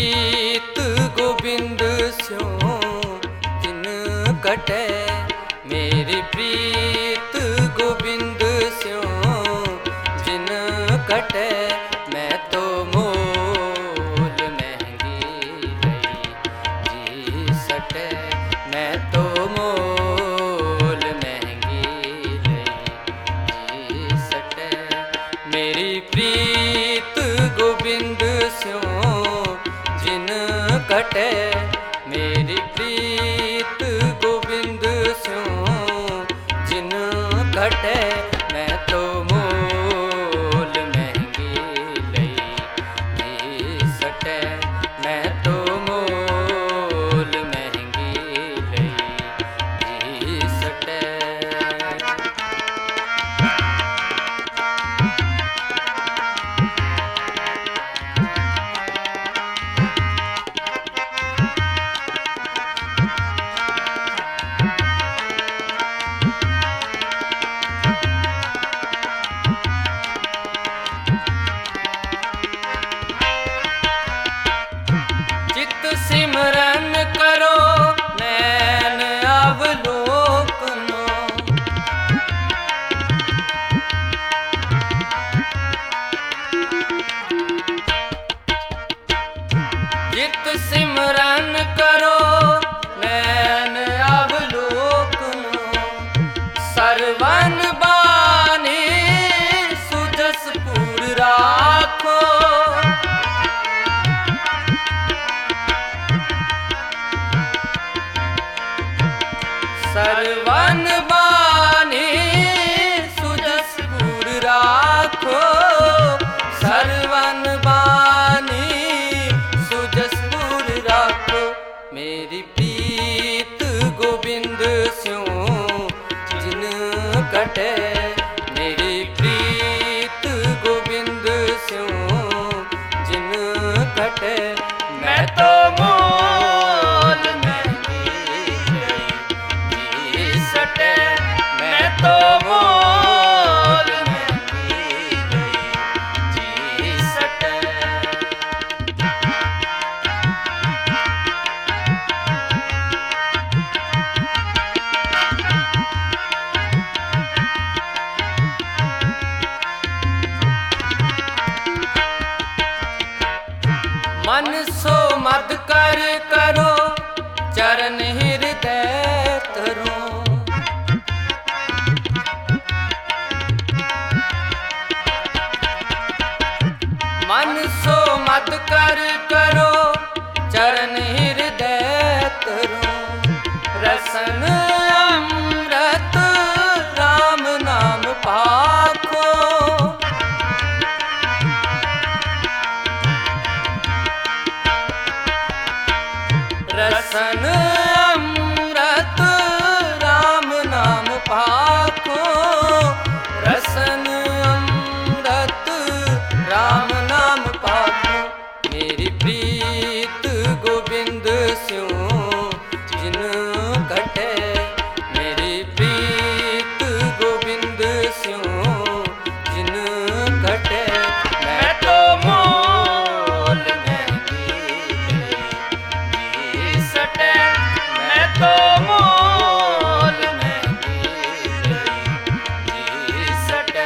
प्रीत गोबिंद स्यों जिन कटे, मेरी प्रीत गोबिंद स्यों जिन कटे। मैं तो मोल महंगी लई जी सटे, मैं तो मोल महंगी लई जी सटे। मेरी प्रीत गोबिंद स्यों जिन कटे, मेरी प्रीत गोबिंद स्यों जिन कटे। मैं तो मोल महंगी लई जी सटे, मैं तो मोल महंगी लई जी सटे। सिमरन करो नैन अवलोकनो, चित सिमरन करो नैन अवलोकनो। सरवन बानी सुजस पूर राखो, सरवन बानी सुजस पूर राखो। सरवन बानी सुजस पूर राखो। मेरी प्रीत गोबिंद स्यों जिन कटे, मेरी प्रीत गोबिंद स्यों जिन कटे। मैं तो मोल महंगी लई सटे, मैं तो मोल महंगी लई जी सटे। मन सो मद कर करो चरण हृदय तरो। मन सो मद कर करो चरण हृदय तरो। रसन अमृत राम नाम पाखो, रसन अमृत राम नाम पाखो। रसन अमृत राम नाम पाखो। मेरी प्रीत गोबिंद स्यों जिन कटे, मेरी प्रीत गोबिंद स्यों जिन कटे। मैं तो मोल महंगी लई सटे, मैं तो मोल महंगी लई सटे।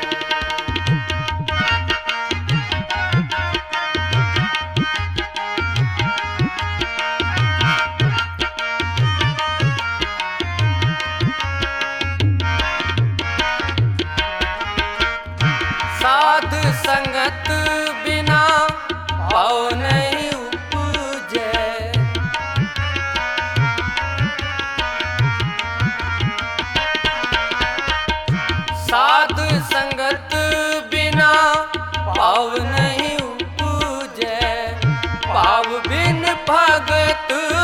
साध संगत बिना पाओ नहीं उपजे, साध संगत बिना पाव नहीं उपजे। पाव बिन भगत